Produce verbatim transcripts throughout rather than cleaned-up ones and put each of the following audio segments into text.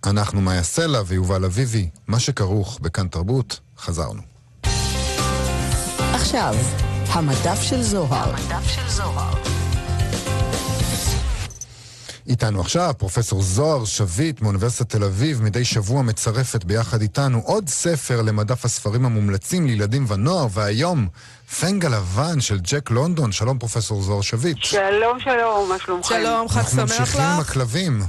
אנחנו מאיה סלע ויובל אביבי, מה שכרוך בכאן תרבות, חזרנו. עכשיו, המדף של זוהר. המדף של זוהר. איתנו עכשיו פרופסור זוהר שביט מאוניברסיטת תל אביב, מדי שבוע מצרפת ביחד איתנו עוד ספר למדף הספרים המומלצים לילדים ונוער, והיום פנג הלבן של ג'ק לונדון. שלום פרופסור זוהר שביט. שלום שלום, מה שלומכם? שלום, חג שמח לך. אנחנו ממשיכים עם הכלבים.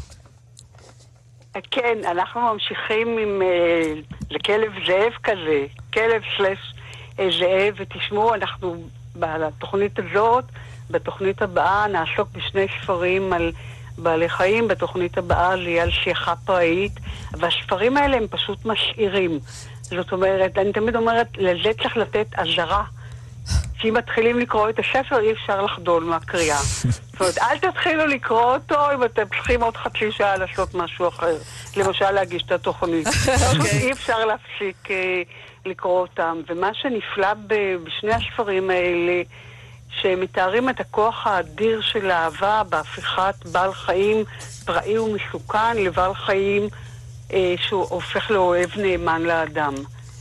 כן, אנחנו ממשיכים עם uh, לכלב זאב כזה, כלב סלש uh, זאב, ותשמעו, אנחנו בתוכנית הזאת, בתוכנית הבאה נעסוק בשני ספרים על בעלי חיים, בתוכנית הבאה זה יהיה על שייכה פראית, והספרים האלה הם פשוט משאירים. זאת אומרת, אני תמיד אומרת, לזה צריך לתת עזרה. שאם מתחילים לקרוא את הספר, אי אפשר לחדול מהקריאה. זאת אומרת, אל תתחילו לקרוא אותו אם אתם צריכים עוד חצי שעה לעשות משהו אחר. למשל, להגיש את התוכנית. אי אפשר להפסיק לקרוא אותם. ומה שנפלא בשני הספרים האלה, שמתארים את הכוח האדיר של האהבה בהפיכת בעל חיים פראי ומסוכן לבעל חיים אה, שהוא הופך לאוהב נאמן לאדם.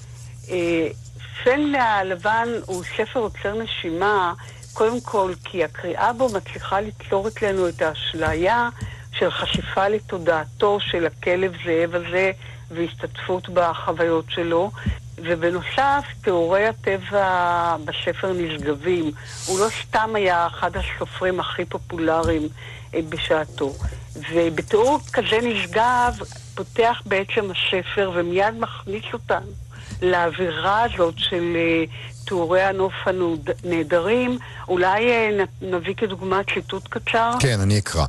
אה, פנג הלבן הוא ספר עוצר נשימה, קודם כל כי הקריאה בו מצליחה ליצור אצלנו את האשליה של חשיפה לתודעתו של הכלב זאב הזה והשתתפות בחוויות שלו, ובנוסף, תיאורי הטבע בספר נשגבים. הוא לא סתם היה אחד הסופרים הכי פופולריים אה, בשעתו. ובתיאור כזה נשגב פותח בעצם הספר ומיד מכניס אותנו לאווירה הזאת של אה, תיאורי הנוף הנהדרים. אולי אה, נביא כדוגמה ציטוט קצר? כן, אני אקרא.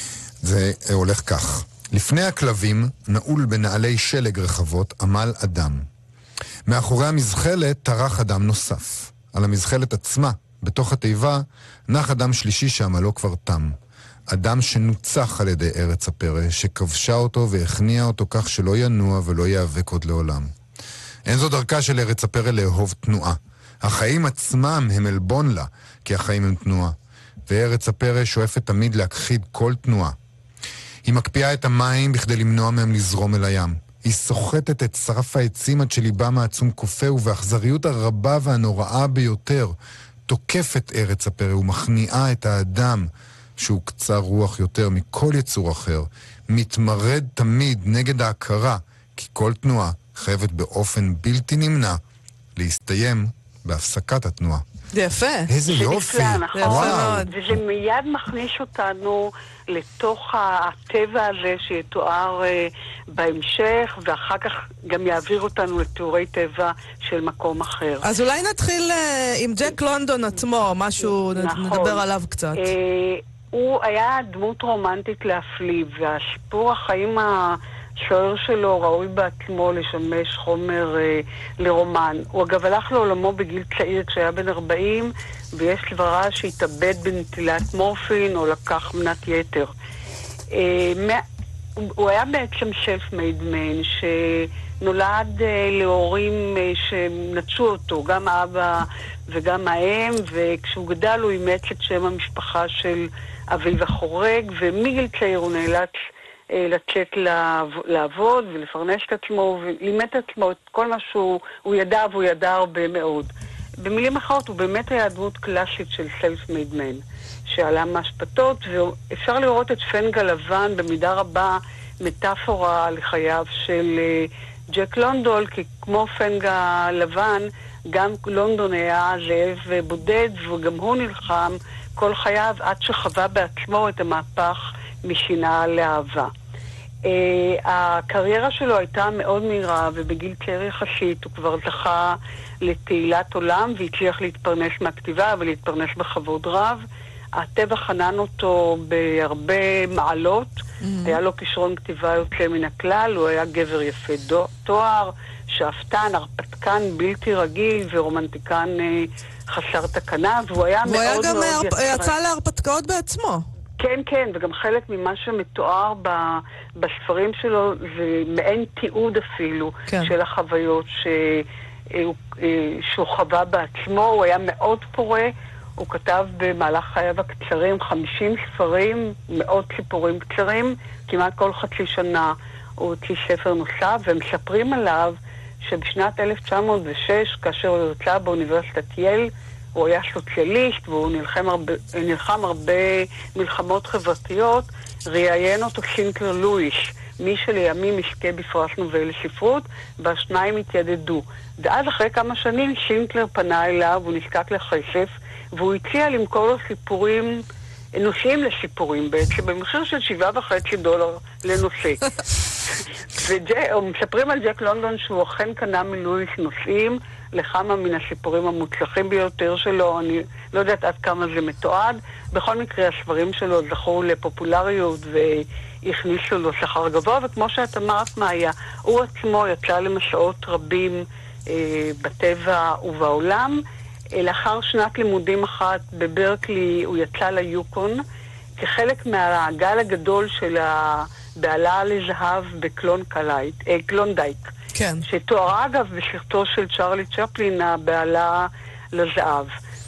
זה אה, הולך כך. לפני הכלבים, נעול בנעלי שלג רחבות, עמל אדם. מאחורי המזחלת טרח אדם נוסף. על המזחלת עצמה, בתוך התיבה, נח אדם שלישי שעמלו כבר תם. אדם שנוצח על ידי ארץ הפרא, שכבשה אותו והכניע אותו כך שלא ינוע ולא יאבק עוד לעולם. אין זו דרכה של ארץ הפרא לאהוב תנועה. החיים עצמם הם אלבון לה, כי החיים הם תנועה. וארץ הפרא שואפת תמיד להכחיד כל תנועה. היא מקפיאה את המים בכדי למנוע מהם לזרום אל הים. היא סוחטת את שרף העצים עד שליבם העצום כופה, ובאכזריות הרבה והנוראה ביותר תוקפת ארץ הפרא ומכניעה את האדם שהוא קצר רוח יותר מכל יצור אחר, מתמרד תמיד נגד ההכרה, כי כל תנועה חייבת באופן בלתי נמנע להסתיים בהפסקת התנועה. זה יפה. איזה זה יופי. נפלא, נכון? וואו. וזה מיד מכניס אותנו לתוך הטבע הזה שיתואר uh, בהמשך, ואחר כך גם יעביר אותנו לתיאורי טבע של מקום אחר. אז אולי נתחיל uh, עם ג'ק לונדון עצמו, משהו, נכון. נדבר עליו קצת. Uh, הוא היה דמות רומנטית להפליא, והסיפור החיים השוער שלו ראוי בעצמו לשמש חומר uh, לרומן. הוא אגב הלך לעולמו בגיל צעיר כשהיה בן ארבעים, ויש סברה שהתאבד בנטילת מורפין או לקח מנת יתר. Uh, מה... הוא היה בעצם self-made man שנולד uh, להורים uh, שנטשו אותו, גם האבא וגם האם, וכשהוא גדל הוא אימץ את שם המשפחה של אביו החורג, ומגיל צעיר הוא נאלץ uh, לצאת לעבוד ולפרנס את עצמו, ולימד את עצמו את כל מה שהוא ידע, והוא ידע הרבה מאוד. במילים אחרות הוא באמת היה דמות קלאסית של self-made man. שעלה מהשפטות, ואפשר לראות את פנג הלבן במידה רבה מטאפורה לחייו של uh, ג'ק לונדון, כי כמו פנג הלבן, גם לונדון היה זאב בודד, וגם הוא נלחם כל חייו עד שחווה בעצמו את המהפך משנאה לאהבה. Uh, הקריירה שלו הייתה מאוד מהירה, ובגיל צעיר יחסית הוא כבר זכה לתהילת עולם, והצליח להתפרנס מהכתיבה ולהתפרנס בכבוד רב. הטבע חנן אותו בהרבה מעלות, mm-hmm. היה לו כישרון כתיבה יוצא מן הכלל, הוא היה גבר יפה דו, תואר, שאפתן, הרפתקן בלתי רגיל ורומנטיקן אה, חסר תקנה, והוא היה והוא מאוד היה מאוד גם מאוד יצא יצר. יצא להרפתקאות בעצמו. כן, כן, וגם חלק ממה שמתואר ב, בספרים שלו זה מעין תיעוד אפילו כן. של החוויות ש, אה, אה, שהוא חווה בעצמו, הוא היה מאוד פורה, הוא כתב במהלך חייו הקצרים חמישים ספרים, מאות סיפורים קצרים, כמעט כל חצי שנה הוא הוציא ספר נוסף, והם מספרים עליו שבשנת אלף תשע מאות ושש, כאשר הוא יוצא באוניברסיטת יל, הוא היה סוציאליסט, והוא נלחם הרבה, נלחם הרבה מלחמות חברתיות, ראיין אותו שינקלר לואיס, מי שלימים יזכה בפרס נובל לספרות, והשניים התיידדו. ואז אחרי כמה שנים שינקלר פנה אליו, הוא נזקק לכסף, והוא הציע למכור לו סיפורים, נושאים לסיפורים בעצם, במחיר של שבעה וחצי דולר לנושא. ומספרים על ג'ק לונדון שהוא אכן קנה מלואיס נושאים לכמה מן הסיפורים המוצלחים ביותר שלו, אני לא יודעת עד כמה זה מתועד. בכל מקרה הספרים שלו זכו לפופולריות והכניסו לו שכר גבוה, וכמו שאת אמרת מאיה, הוא עצמו יצא למסעות רבים אה, בטבע ובעולם. אה, לאחר שנת לימודים אחת בברקלי הוא יצא ליוקון כחלק מהגל הגדול של הבעלה לזהב בקלון קלייט, אה, קלונדייק. כן. שתוארה אגב בסרטו של צ'רלי צ'פלין, הבעלה לזהב.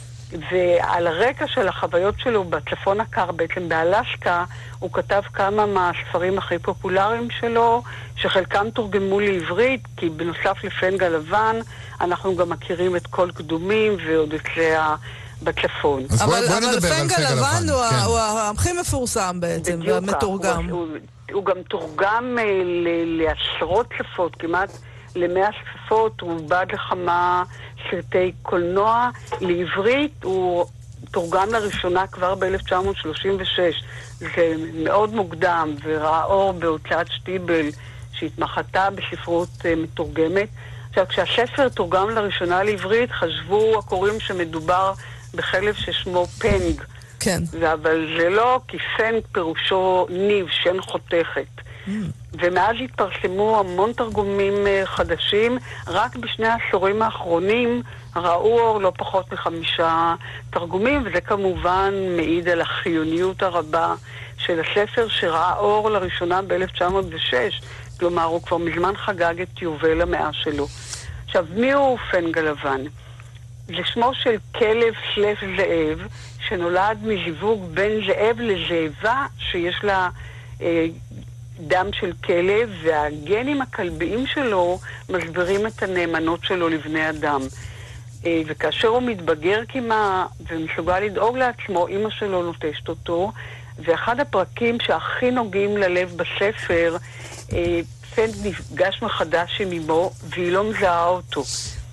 ועל הרקע של החוויות שלו בצפון הקר, בעצם באלסקה, הוא כתב כמה מהספרים הכי פופולריים שלו, שחלקם תורגמו לעברית, כי בנוסף לפנג הלבן, אנחנו גם מכירים את כל קדומים ועוד אצליה בצפון. אז בואי אבל, נדבר אבל על פנג פנג הלבן הוא, כן. הוא הכי מפורסם בעצם, בדיוק, ומתורגם. הוא, הוא, הוא גם תורגם אה, ל, לעשרות שפות, כמעט למאה שפות, הוא בא לכמה סרטי קולנוע. לעברית הוא תורגם לראשונה כבר ב-אלף תשע מאות שלושים ושש. זה מאוד מוקדם, וראה אור בהוצאת שטיבל, שהתמחתה בספרות אה, מתורגמת. עכשיו, כשהספר תורגם לראשונה לעברית, חשבו הקוראים שמדובר בחלב ששמו פנג. כן. אבל זה לא, כי פנג פירושו ניב, שן חותכת. Mm. ומאז התפרסמו המון תרגומים חדשים. רק בשני העשורים האחרונים ראו אור לא פחות מחמישה תרגומים, וזה כמובן מעיד על החיוניות הרבה של הספר, שראה אור לראשונה ב-אלף תשע מאות ושש. כלומר, הוא כבר מזמן חגג את יובל המאה שלו. עכשיו, מי הוא פנג הלבן? זה שמו של כלב סלף זאב, שנולד מזיווג בין זאב לזאבה, שיש לה אה, דם של כלב, והגנים הכלביים שלו מסבירים את הנאמנות שלו לבני אדם. אה, וכאשר הוא מתבגר כמה ומסוגל לדאוג לעצמו, אמא שלו נוטשת אותו, ואחד הפרקים שהכי נוגעים ללב בספר, אה, פנג נפגש מחדש עם אמו, והיא לא מזהה אותו.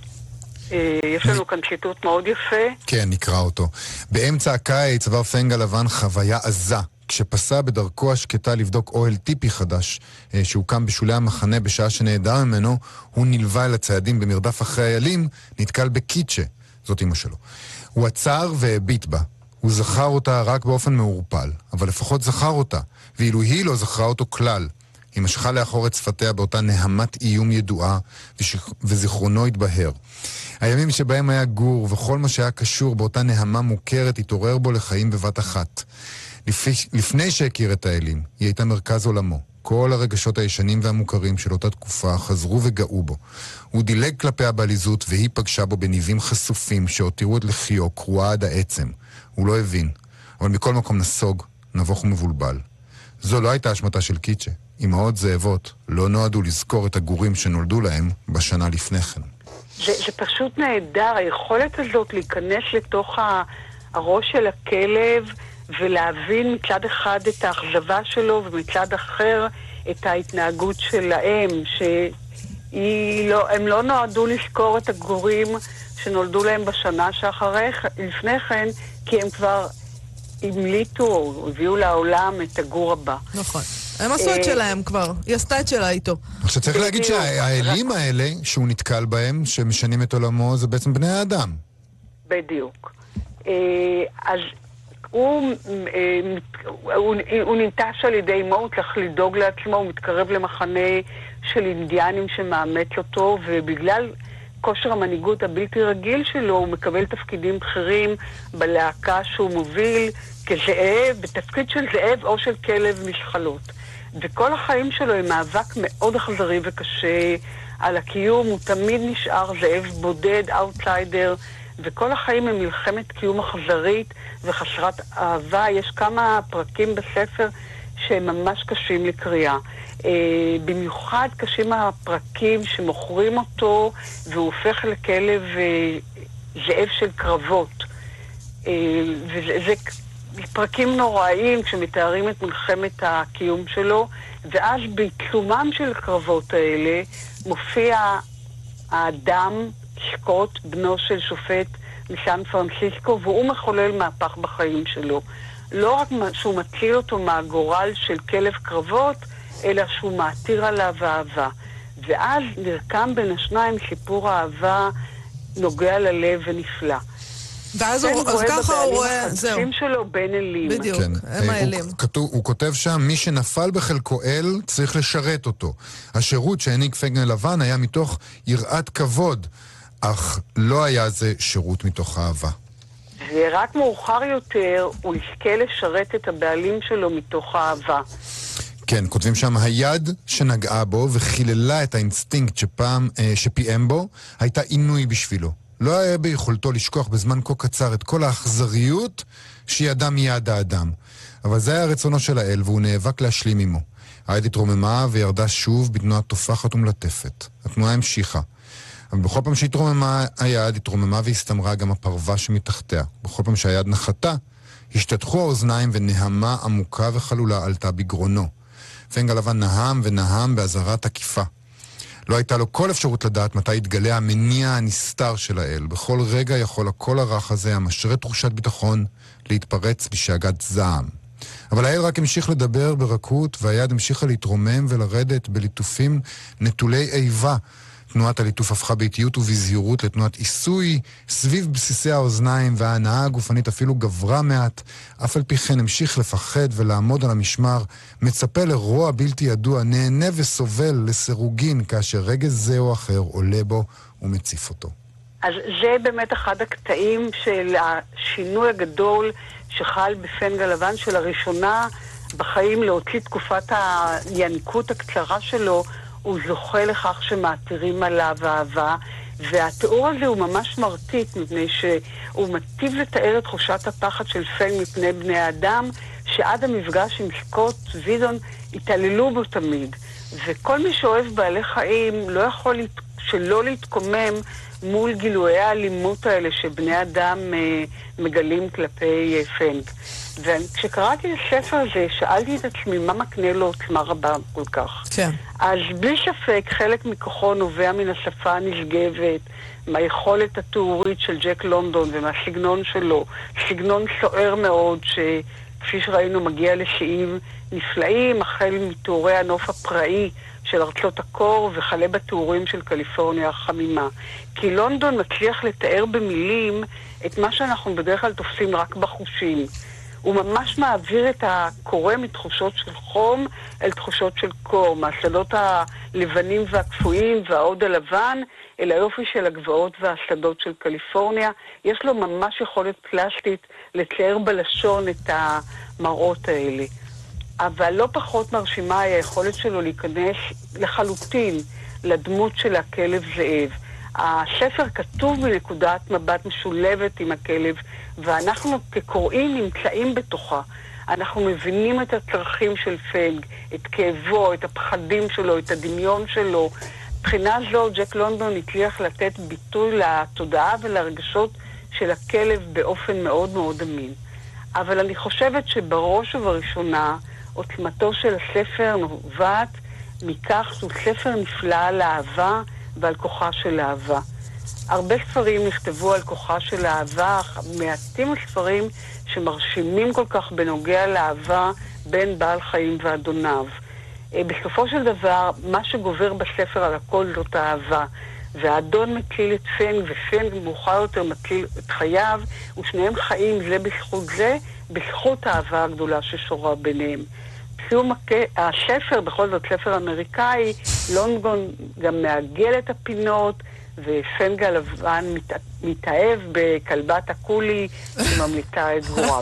יש לנו כאן ציטוט מאוד יפה. כן, נקרא אותו. באמצע הקיץ עבר פנג הלבן חוויה עזה, כשפסע בדרכו השקטה לבדוק אוהל טיפי חדש, שהוקם בשולי המחנה בשעה שנעדר ממנו, הוא נלווה אל הציידים במרדף אחרי איילים, נתקל בקיצ'ה, זאת אמא שלו. הוא עצר והביט בה. הוא זכר אותה רק באופן מעורפל, אבל לפחות זכר אותה, ואילו היא לא זכרה אותו כלל. היא משכה לאחור את שפתיה באותה נהמת איום ידועה, וזיכרונו התבהר. הימים שבהם היה גור, וכל מה שהיה קשור באותה נהמה מוכרת, התעורר בו לחיים בבת אחת. לפני שהכיר את האלים, היא הייתה מרכז עולמו. כל הרגשות הישנים והמוכרים של אותה תקופה חזרו וגאו בו. הוא דילג כלפיה בעליזות, והיא פגשה בו בניבים חשופים שהותירו את לחיו קרועה עד העצם. הוא לא הבין, אבל מכל מקום נסוג, נבוך ומבולבל. זו לא הייתה אשמתה של קיצ'ה. אמהות זאבות לא נועדו לזכור את הגורים שנולדו להם בשנה לפני כן. זה, זה פשוט נהדר, היכולת הזאת להיכנס לתוך הראש של הכלב ולהבין מצד אחד את האכזבה שלו ומצד אחר את ההתנהגות שלהם, שהם לא נועדו לזכור את הגורים שנולדו להם בשנה שאחרי, לפני כן, כי הם כבר המליטו או הביאו לעולם את הגור הבא. נכון. הם עשו את שלהם כבר, היא עשתה את שלה איתו. עכשיו צריך להגיד שהאלים האלה שהוא נתקל בהם, שמשנים את עולמו, זה בעצם בני האדם. בדיוק. אז הוא, הוא, הוא ננטש על ידי אמו, הוא צריך לדאוג לעצמו, הוא מתקרב למחנה של אינדיאנים שמאמץ אותו, ובגלל כושר המנהיגות הבלתי רגיל שלו, הוא מקבל תפקידים בכירים בלהקה שהוא מוביל כזאב, בתפקיד של זאב או של כלב משחלות. וכל החיים שלו הם מאבק מאוד אכזרי וקשה על הקיום, הוא תמיד נשאר זאב בודד, אאוטסיידר, וכל החיים הם מלחמת קיום אכזרית וחסרת אהבה. יש כמה פרקים בספר שהם ממש קשים לקריאה. אה, במיוחד קשים הפרקים שמוכרים אותו והוא הופך לכלב אה, זאב של קרבות. אה, וזה זה פרקים נוראיים כשמתארים את מלחמת הקיום שלו, ואז בעיצומם של הקרבות האלה מופיע האדם סקוט, בנו של שופט מסן פרנסיסקו, והוא מחולל מהפך בחיים שלו. לא רק שהוא מציל אותו מהגורל של כלב קרבות, אלא שהוא מעתיר עליו אהבה. ואז נרקם בין השניים סיפור אהבה נוגע ללב ונפלא. ואז הוא, אז ככה הוא רואה, זהו. החדשים שלו בין אלים. בדיוק, כן. הם האלים. הוא, כתוב, הוא כותב שם, מי שנפל בחלקו אל צריך לשרת אותו. השירות שהעניק פנג לבן היה מתוך יראת כבוד, אך לא היה זה שירות מתוך אהבה. ורק מאוחר יותר הוא יזכה לשרת את הבעלים שלו מתוך אהבה. כן, כותבים שם, היד שנגעה בו וחיללה את האינסטינקט שפעם, שפיים בו, הייתה עינוי בשבילו. לא היה ביכולתו לשכוח בזמן כה קצר את כל האכזריות שידע מיד האדם. אבל זה היה רצונו של האל, והוא נאבק להשלים עמו. היד התרוממה וירדה שוב בתנועה תופחת ומלטפת. התנועה המשיכה. אבל בכל פעם שהתרוממה היד, התרוממה והסתמרה גם הפרווה שמתחתיה. בכל פעם שהיד נחתה, השתתחו האוזניים ונהמה עמוקה וחלולה עלתה בגרונו. פנג הלבן נהם ונהם בעזרה תקיפה. לא הייתה לו כל אפשרות לדעת מתי יתגלה המניע הנסתר של האל. בכל רגע יכול הקול הרך הזה, המשרה תחושת ביטחון, להתפרץ בשאגת זעם. אבל האל רק המשיך לדבר ברכות, והיד המשיכה להתרומם ולרדת בליטופים נטולי איבה. תנועת הליטוף הפכה באיטיות ובזהירות לתנועת עיסוי סביב בסיסי האוזניים, וההנאה הגופנית אפילו גברה מעט. אף על פי כן המשיך לפחד ולעמוד על המשמר, מצפה לרוע בלתי ידוע, נהנה וסובל לסירוגין, כאשר רגע זה או אחר עולה בו ומציף אותו. אז זה באמת אחד הקטעים של השינוי הגדול שחל בפנג הלבן, של הראשונה בחיים להוציא תקופת הינקות הקצרה שלו, הוא זוכה לכך שמעתירים עליו אהבה, והתיאור הזה הוא ממש מרטיט, מפני שהוא מטיב לתאר את תחושת הפחד של פנג מפני בני האדם, שעד המפגש עם סקוט וידון התעללו בו תמיד. וכל מי שאוהב בעלי חיים לא יכול שלא להתקומם מול גילויי האלימות האלה שבני אדם אה, מגלים כלפי אה, פנג. וכשקראתי את הספר הזה, שאלתי את עצמי מה מקנה לו עוצמה רבה כל כך. כן. אז בלי ספק, חלק מכוחו נובע מן השפה הנשגבת, מהיכולת התיאורית של ג'ק לונדון ומהסגנון שלו. סגנון סוער מאוד, שכפי שראינו מגיע לשיאים נפלאים, החל מתיאורי הנוף הפראי של ארצות הקור וכלה בתיאורים של קליפורניה החמימה. כי לונדון מצליח לתאר במילים את מה שאנחנו בדרך כלל תופסים רק בחושים. הוא ממש מעביר את הקורא מתחושות של חום אל תחושות של קור, מהשדות הלבנים והקפואים והעוד הלבן אל היופי של הגבעות והשדות של קליפורניה. יש לו ממש יכולת פלסטית לתאר בלשון את המראות האלה. אבל לא פחות מרשימה היא היכולת שלו להיכנס לחלוטין לדמות של הכלב זאב. הספר כתוב בנקודת מבט משולבת עם הכלב, ואנחנו כקוראים נמצאים בתוכה. אנחנו מבינים את הצרכים של פנג, את כאבו, את הפחדים שלו, את הדמיון שלו. מבחינה זו ג'ק לונדון הצליח לתת ביטוי לתודעה ולרגשות של הכלב באופן מאוד מאוד אמין. אבל אני חושבת שבראש ובראשונה עוצמתו של הספר נובעת מכך שהוא ספר נפלא על אהבה ועל כוחה של אהבה. הרבה ספרים נכתבו על כוחה של אהבה, מעטים הספרים שמרשימים כל כך בנוגע לאהבה בין בעל חיים ואדוניו. בסופו של דבר, מה שגובר בספר על הכל זאת האהבה. והאדון מציל את פנג, ופנג מאוחר יותר מציל את חייו, ושניהם חיים זה בזכות זה, בזכות האהבה הגדולה ששורה ביניהם. בסיום הספר, בכל זאת ספר אמריקאי, לונדון גם מעגל את הפינות, ופנג הלבן מת, מתאהב בכלבת הקולי שממליטה את גוריו.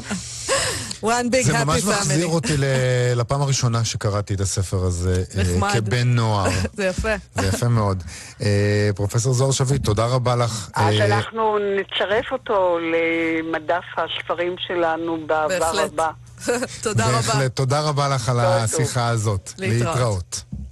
זה ממש מחזיר אותי לפעם הראשונה שקראתי את הספר הזה כבן נוער. זה יפה. זה יפה מאוד. פרופסור זוהר שביט, תודה רבה לך. אז אנחנו נצרף אותו למדף הספרים שלנו בעבר הבא. תודה רבה. בהחלט, תודה רבה לך על השיחה הזאת. להתראות.